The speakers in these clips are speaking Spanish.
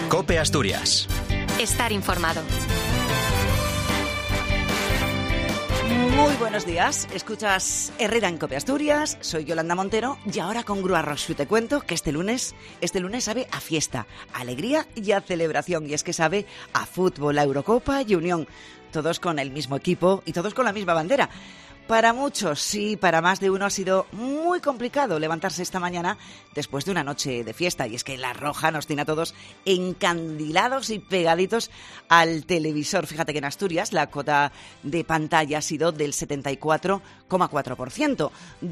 COPE Asturias. Estar informado. Muy buenos días, escuchas Herrera en COPE Asturias, soy Yolanda Montero y ahora con Grúa Roxu te cuento que este lunes sabe a fiesta, a alegría y a celebración, y es que sabe a fútbol, a Eurocopa y Unión, todos con el mismo equipo y todos con la misma bandera. Para muchos, sí, para más de uno ha sido muy complicado levantarse esta mañana después de una noche de fiesta. Y es que la Roja nos tiene a todos encandilados y pegaditos al televisor. Fíjate que en Asturias la cota de pantalla ha sido del 74,4%.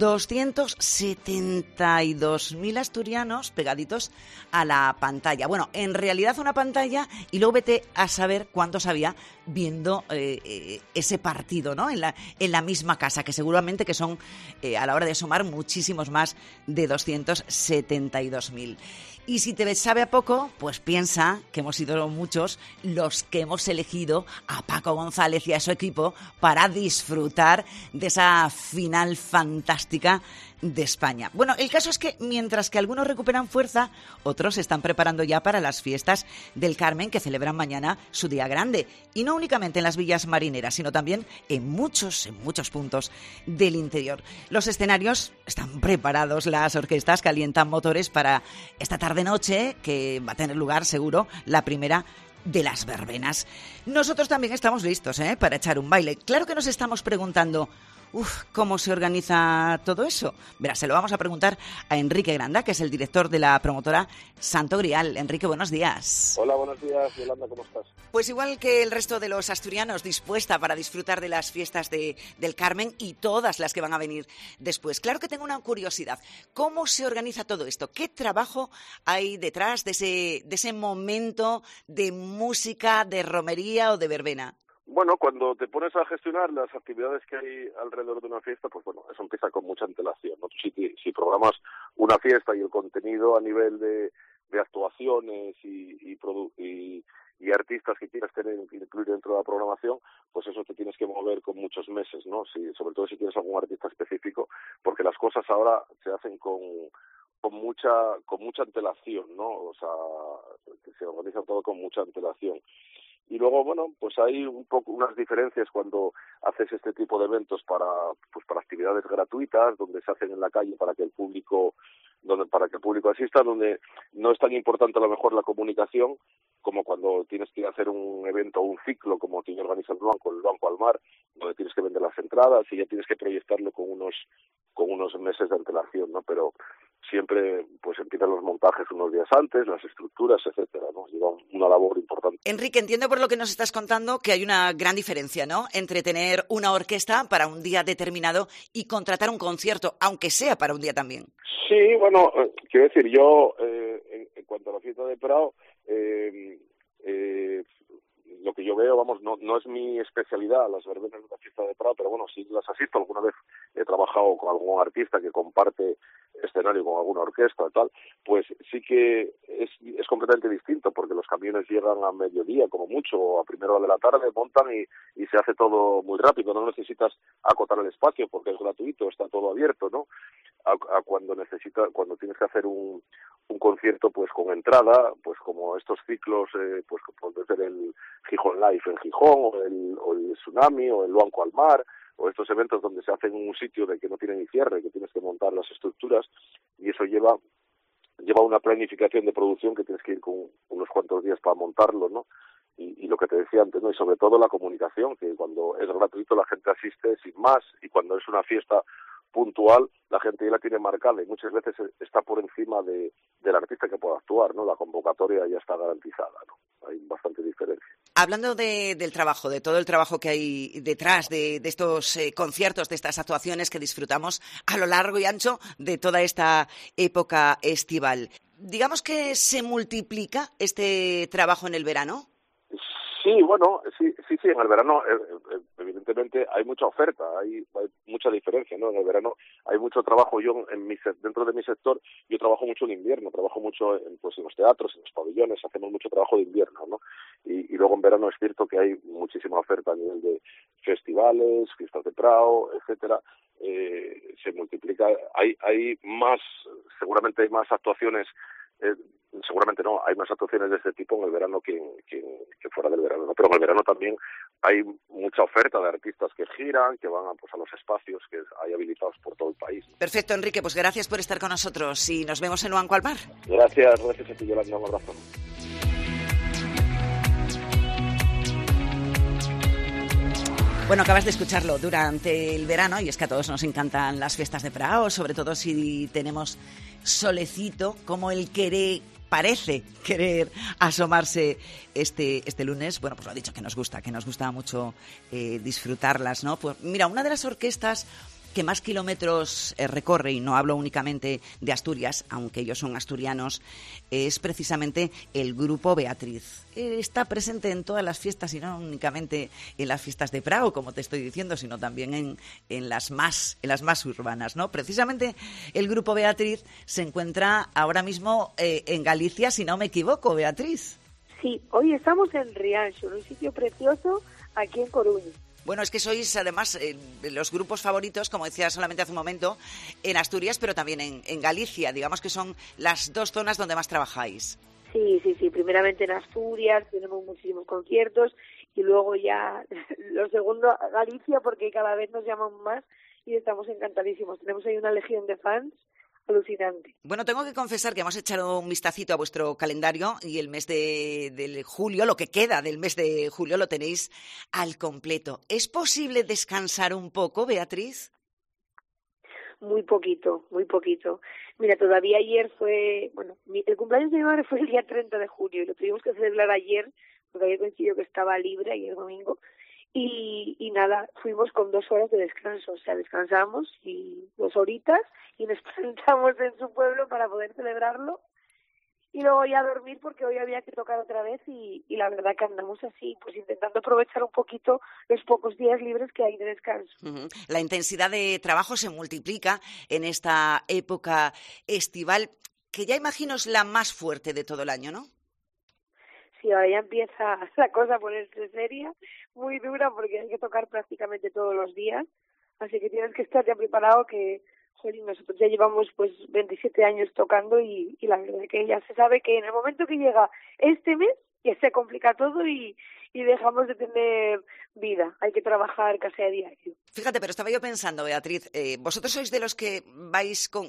272.000 asturianos pegaditos a la pantalla. Bueno, en realidad una pantalla, y luego vete a saber cuántos había viendo ese partido, ¿no? En la misma casa, que seguramente que son, a la hora de sumar, muchísimos más de 272.000. Y si te sabe a poco, pues piensa que hemos sido muchos los que hemos elegido a Paco González y a su equipo para disfrutar de esa final fantástica de España. Bueno, el caso es que mientras que algunos recuperan fuerza, otros se están preparando ya para las fiestas del Carmen, que celebran mañana su día grande. Y no únicamente en las villas marineras, sino también en muchos puntos del interior. Los escenarios están preparados, las orquestas calientan motores para esta tarde-noche, que va a tener lugar seguro la primera de las verbenas. Nosotros también estamos listos, para echar un baile. Claro que nos estamos preguntando, ¿cómo se organiza todo eso? Verás, se lo vamos a preguntar a Enrique Granda, que es el director de la promotora Santo Grial. Enrique, buenos días. Hola, buenos días, Yolanda, ¿cómo estás? Pues igual que el resto de los asturianos, dispuesta para disfrutar de las fiestas del Carmen y todas las que van a venir después. Claro que tengo una curiosidad. ¿Cómo se organiza todo esto? ¿Qué trabajo hay detrás de ese momento de música, de romería o de verbena? Bueno, cuando te pones a gestionar las actividades que hay alrededor de una fiesta, pues bueno, eso empieza con mucha antelación, ¿no? Si programas una fiesta y el contenido a nivel de actuaciones y artistas que quieras incluir dentro de la programación, pues eso te tienes que mover con muchos meses, ¿no? Sobre todo si tienes algún artista específico, porque las cosas ahora se hacen con mucha antelación, ¿no? O sea, se organiza todo con mucha antelación. Y luego, bueno, pues hay un poco unas diferencias cuando haces este tipo de eventos para actividades gratuitas, donde se hacen en la calle para que el público asista, donde no es tan importante a lo mejor la comunicación como cuando tienes que hacer un evento o un ciclo como tiene organizado el Banco al Mar, donde tienes que vender las entradas y ya tienes que proyectarlo con unos meses de antelación, ¿no? Pero siempre pues empiezan los montajes unos días antes, las estructuras, etcétera, ¿no? Lleva una labor importante. Enrique, entiendo por lo que nos estás contando que hay una gran diferencia, ¿no?, entre tener una orquesta para un día determinado y contratar un concierto, aunque sea para un día también. Sí, bueno, quiero decir, yo en cuanto a la fiesta de Prado, lo que yo veo, vamos, no es mi especialidad las verbenas de la fiesta de Prado, pero bueno, sí las asisto. Alguna vez he trabajado con algún artista que comparte escenario con alguna orquesta y tal, pues sí que es completamente distinto, porque los camiones llegan a mediodía como mucho, o a primera hora de la tarde, montan y se hace todo muy rápido. No necesitas acotar el espacio porque es gratuito, está todo abierto, ¿no? A cuando tienes que hacer un concierto pues con entrada, pues como estos ciclos, pues puede ser el Gijón Live en Gijón, o el Tsunami, o el Banco al Mar, o estos eventos donde se hace en un sitio de que no tiene ni cierre, que tienes que montar las estructuras, y eso lleva una planificación de producción que tienes que ir con unos cuantos días para montarlo, ¿no? Y lo que te decía antes, ¿no? Y sobre todo la comunicación, que cuando es gratuito la gente asiste sin más, y cuando es una fiesta puntual, la gente ya la tiene marcada y muchas veces está por encima del artista que pueda actuar, ¿no? La convocatoria ya está garantizada, ¿no? Hay bastante diferencia. Hablando del trabajo, de todo el trabajo que hay detrás de estos conciertos, de estas actuaciones que disfrutamos a lo largo y ancho de toda esta época estival, digamos que se multiplica este trabajo en el verano. Sí, bueno, sí, en el verano evidentemente hay mucha oferta, hay mucha diferencia, ¿no? En el verano hay mucho trabajo. Yo dentro de mi sector, yo trabajo mucho en invierno, trabajo mucho en los teatros, en los pabellones, hacemos mucho trabajo de invierno, ¿no? Y luego en verano es cierto que hay muchísima oferta a nivel de festivales, fiestas de Prado, etcétera. Se multiplica, seguramente hay más actuaciones seguramente no, hay más actuaciones de este tipo en el verano que fuera del verano, ¿no? Pero en el verano también hay mucha oferta de artistas que giran, que van a los espacios que hay habilitados por todo el país. Perfecto, Enrique, pues gracias por estar con nosotros y nos vemos en Luanco al Mar. Gracias a ti, Yolanda, un abrazo. Bueno, acabas de escucharlo durante el verano y es que a todos nos encantan las fiestas de Prao, sobre todo si tenemos solecito, como el parece querer asomarse este lunes. Bueno, pues lo ha dicho, que nos gusta mucho disfrutarlas, ¿no? Pues mira, una de las orquestas que más kilómetros recorre, y no hablo únicamente de Asturias, aunque ellos son asturianos, es precisamente el Grupo Beatriz. Está presente en todas las fiestas y no únicamente en las fiestas de Prao, como te estoy diciendo, sino también en las más urbanas, ¿no? Precisamente el Grupo Beatriz se encuentra ahora mismo en Galicia, si no me equivoco, Beatriz. Sí, hoy estamos en Rianxo, un sitio precioso aquí en Coruña. Bueno, es que sois además los grupos favoritos, como decía solamente hace un momento, en Asturias, pero también en Galicia. Digamos que son las dos zonas donde más trabajáis. Sí. Primeramente en Asturias, tenemos muchísimos conciertos y luego ya lo segundo, Galicia, porque cada vez nos llaman más y estamos encantadísimos. Tenemos ahí una legión de fans alucinante. Bueno, tengo que confesar que hemos echado un vistacito a vuestro calendario y el mes de julio, lo que queda del mes de julio, lo tenéis al completo. ¿Es posible descansar un poco, Beatriz? Muy poquito. Mira, todavía ayer el cumpleaños de mi madre fue el día 30 de julio y lo tuvimos que celebrar ayer, porque ayer coincidió que estaba libre, ayer domingo. Y nada, fuimos con 2 horas de descanso, o sea, descansamos y 2 horitas y nos plantamos en su pueblo para poder celebrarlo y luego ya dormir porque hoy había que tocar otra vez y la verdad que andamos así, pues intentando aprovechar un poquito los pocos días libres que hay de descanso. Uh-huh. La intensidad de trabajo se multiplica en esta época estival, que ya imagino es la más fuerte de todo el año, ¿no? Sí, ahora ya empieza la cosa a ponerse seria, muy dura, porque hay que tocar prácticamente todos los días, así que tienes que estar ya preparado que, jolín, nosotros ya llevamos pues 27 años tocando y la verdad es que ya se sabe que en el momento que llega este mes ya se complica todo y dejamos de tener vida, hay que trabajar casi a diario. Fíjate, pero estaba yo pensando, Beatriz, ¿vosotros sois de los que vais con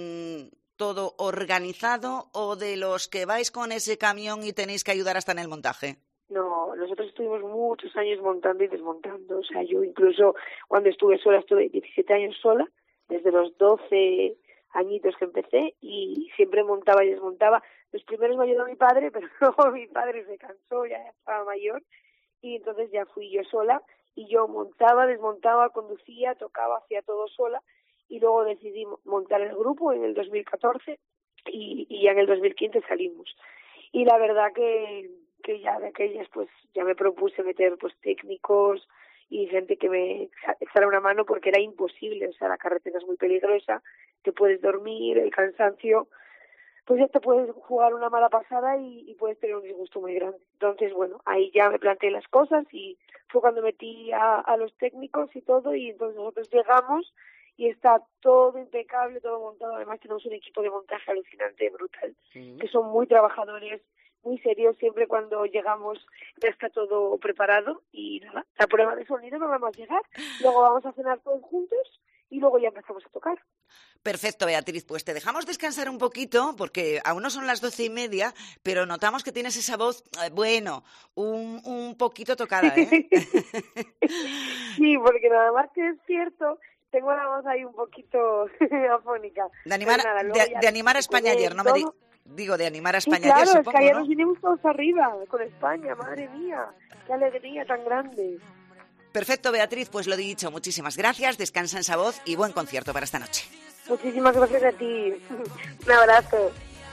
todo organizado o de los que vais con ese camión y tenéis que ayudar hasta en el montaje? No, nosotros estuvimos muchos años montando y desmontando. O sea, yo incluso cuando estuve sola, estuve 17 años sola, desde los 12 añitos que empecé y siempre montaba y desmontaba. Los primeros me ayudó mi padre, pero luego mi padre se cansó, ya estaba mayor, y entonces ya fui yo sola y yo montaba, desmontaba, conducía, tocaba, hacía todo sola. Y luego decidí montar el grupo en el 2014 y ya en el 2015 salimos. Y la verdad que ya de aquellas pues ya me propuse meter pues técnicos y gente que me echara una mano porque era imposible, o sea, la carretera es muy peligrosa, te puedes dormir, el cansancio, pues ya te puedes jugar una mala pasada y puedes tener un disgusto muy grande. Entonces, bueno, ahí ya me planteé las cosas y fue cuando metí a los técnicos y todo y entonces nosotros llegamos y está todo impecable, todo montado. Además tenemos un equipo de montaje alucinante, brutal, que son muy trabajadores, muy serios. Siempre cuando llegamos ya está todo preparado y nada, la prueba de sonido no vamos a llegar. Luego vamos a cenar todos juntos y luego ya empezamos a tocar. Perfecto, Beatriz, pues te dejamos descansar un poquito porque aún no son las 12:30, pero notamos que tienes esa voz, un poquito tocada, ¿eh? Sí, porque nada más que es cierto, tengo la voz ahí un poquito afónica. De animar a España ayer, no me digo de animar a España sí, claro, ayer, supongo, es que ayer ¿no? nos vinimos todos arriba con España, madre mía, qué alegría tan grande. Perfecto, Beatriz, pues lo dicho, muchísimas gracias, descansa en esa voz y buen concierto para esta noche. Muchísimas gracias a ti, un abrazo.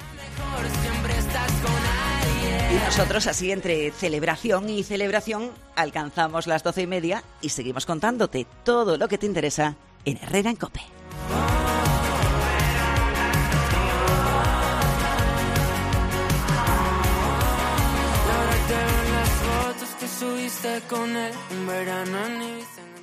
Y nosotros así entre celebración y celebración alcanzamos las 12:30 y seguimos contándote todo lo que te interesa en Herrera en COPE. Subiste con él un verano en Ibiza.